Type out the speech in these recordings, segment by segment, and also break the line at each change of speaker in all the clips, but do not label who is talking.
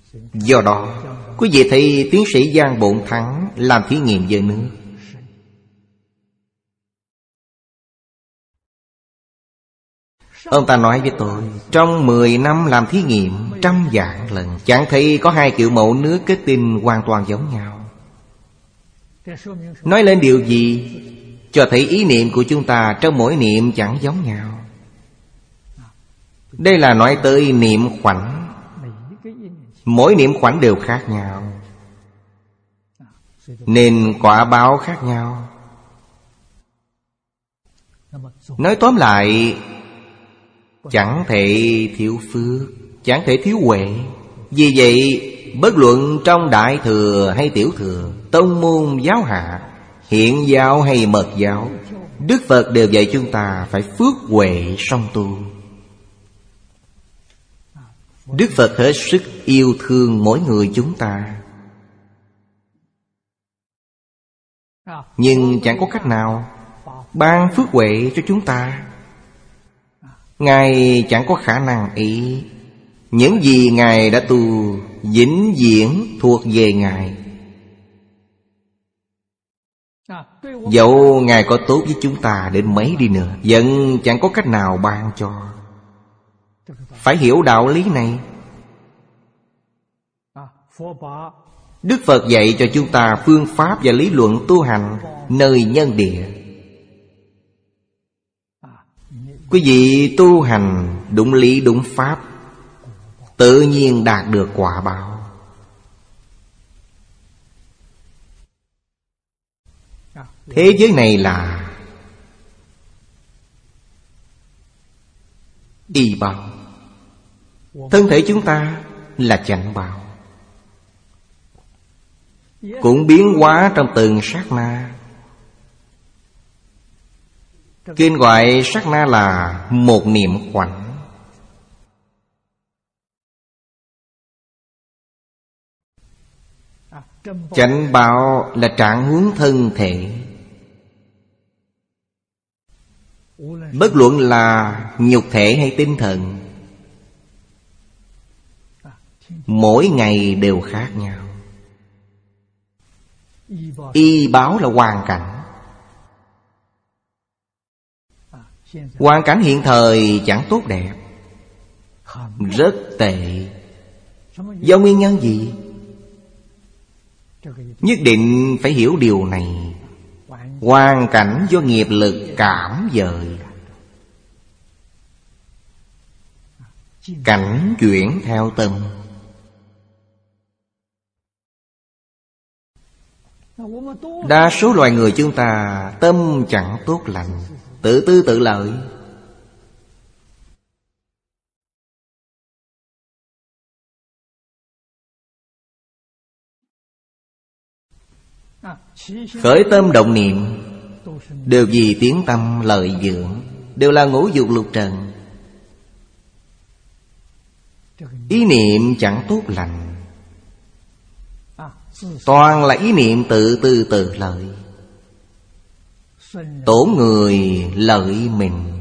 Do đó, quý vị thấy tiến sĩ Giang Bộn Thắng làm thí nghiệm về nước. Ông ta nói với tôi, trong 10 năm làm thí nghiệm 100 vạn lần, chẳng thấy có 2 kiểu mẫu nước kết tinh hoàn toàn giống nhau. Nói lên điều gì? Cho thấy ý niệm của chúng ta trong mỗi niệm chẳng giống nhau. Đây là nói tới niệm khoảnh. Mỗi niệm khoảnh đều khác nhau, nên quả báo khác nhau. Nói tóm lại, chẳng thể thiếu phước, chẳng thể thiếu huệ. Vì vậy, bất luận trong Đại Thừa hay Tiểu Thừa, tông môn giáo hạ, hiện giáo hay mật giáo, Đức Phật đều dạy chúng ta phải phước huệ song tu. Đức Phật hết sức yêu thương mỗi người chúng ta, nhưng chẳng có cách nào ban phước huệ cho chúng ta. Ngài chẳng có khả năng ý. Những gì Ngài đã tu vĩnh viễn thuộc về Ngài. Dẫu Ngài có tốt với chúng ta đến mấy đi nữa, vẫn chẳng có cách nào ban cho. Phải hiểu đạo lý này. Đức Phật dạy cho chúng ta phương pháp và lý luận tu hành nơi nhân địa. Quý vị tu hành đúng lý đúng pháp, tự nhiên đạt được quả báo. Thế giới này là y báo, thân thể chúng ta là chánh báo, cũng biến hóa trong từng sát na. Kinh gọi sát na là một niệm khoảnh. Chánh báo là trạng huống thân thể. Bất luận là nhục thể hay tinh thần, mỗi ngày đều khác nhau. Y báo là hoàn cảnh. Hoàn cảnh hiện thời chẳng tốt đẹp, rất tệ. Do nguyên nhân gì? Nhất định phải hiểu điều này. Hoàn cảnh do nghiệp lực cảm dời, cảnh chuyển theo tâm. Đa số loài người chúng ta tâm chẳng tốt lành, tự tư tự lợi. Khởi tâm động niệm đều vì tiếng tâm lợi dưỡng, đều là ngũ dục lục trần. Ý niệm chẳng tốt lành, toàn là ý niệm tự tư tự lợi, tổn người lợi mình.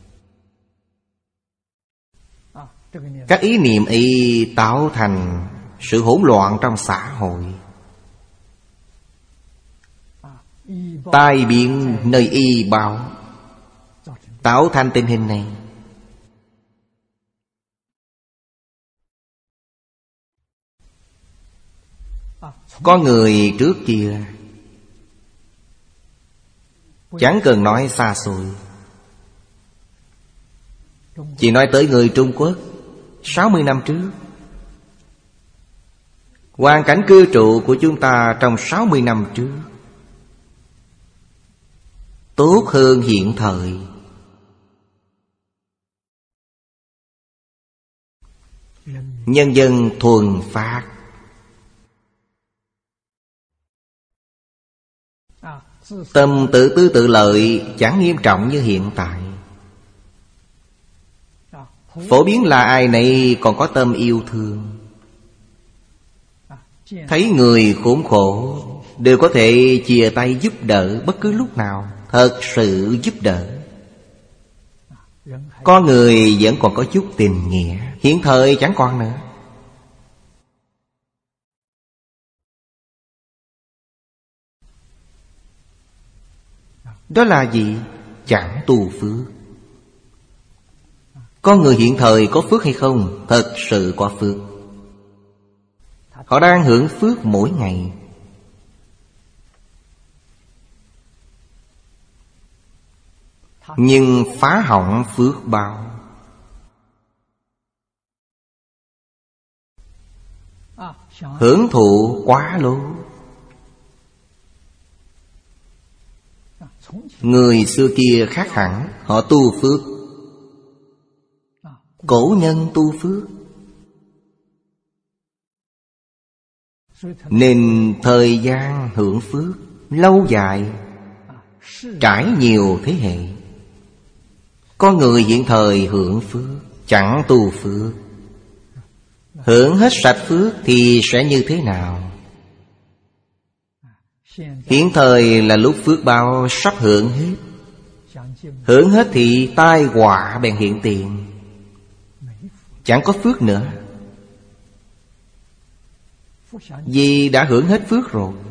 Các ý niệm ấy tạo thành sự hỗn loạn trong xã hội, tai biến nơi y báo, tạo thành tình hình này. Có người trước kia, chẳng cần nói xa xôi, chỉ nói tới người Trung Quốc 60 năm trước. Hoàn cảnh cư trụ của chúng ta trong 60 năm trước tốt hơn hiện thời. Nhân dân thuần phát, tâm tự tư tự lợi chẳng nghiêm trọng như hiện tại. Phổ biến là ai nấy còn có tâm yêu thương, thấy người khốn khổ đều có thể chia tay giúp đỡ bất cứ lúc nào. Thật sự giúp đỡ. Có người vẫn còn có chút tình nghĩa, hiện thời chẳng còn nữa. Đó là gì? Chẳng tu phước. Con người hiện thời có phước hay không? Thật sự có phước. Họ đang hưởng phước mỗi ngày. Nhưng phá hỏng phước báo. Hưởng thụ quá lố. Người xưa kia khác hẳn. Họ tu phước. Cổ nhân tu phước, nên thời gian hưởng phước lâu dài, trải nhiều thế hệ. Con người hiện thời hưởng phước, chẳng tu phước. Hưởng hết sạch phước thì sẽ như thế nào? Hiện thời là lúc phước báo sắp hưởng hết. Hưởng hết thì tai họa bèn hiện tiền. Chẳng có phước nữa, vì đã hưởng hết phước rồi.